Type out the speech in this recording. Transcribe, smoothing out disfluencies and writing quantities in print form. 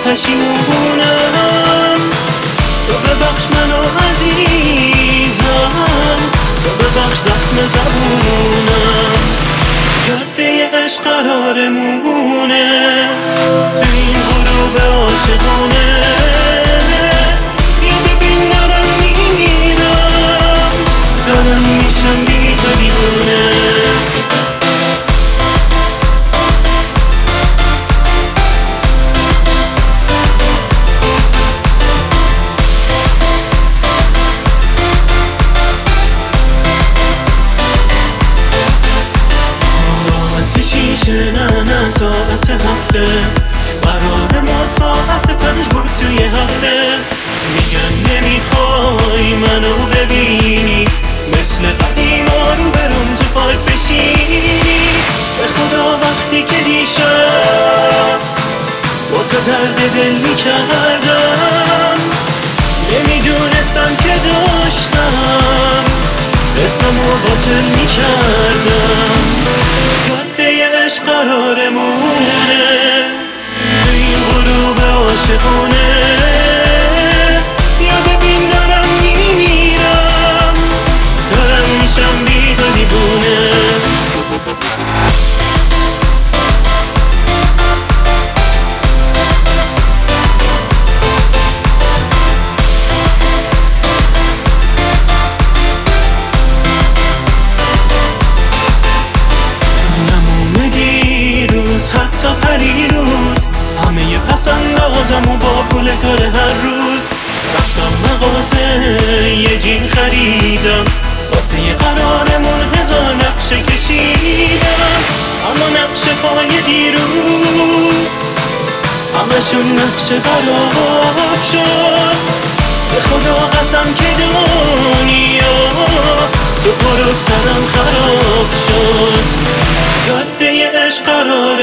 پشیمونم. تو ببخش منو عزیزم، تو ببخش زخم زبونم. جاده عشق قرارمونه تو این غروب عاشقانه. بیا ببین دارم میمیرم، دارم میشم بی تو دیوونه. شیشه نه ساعت هفته، قرار ما ساعت 5 بود توی هفته. میگن نمیخوای منو ببینی، مثل قدیما رو برم تو پارک بشینی. به خدا وقتی که دیشب با تو درد دل میکردم، نمیدونستم که داشتم اسممو باطل میکردم. عشق قرارمونه تو این غروب عاشقانه. بیا ببین دارم میمیرم، دارم میشم بی تو دیوونه. حتی پریروز همه پسندازم و با پول کار هر روز رفتم مغازه یه جین خریدم، واسه یه قرارمون 1000 نقشه کشیدم. اما نقشه پای دیروز همشون نقشه خراب شد. به خدا قسم که دنیا تو غروب سرم خراب شد. جاده عشق قرار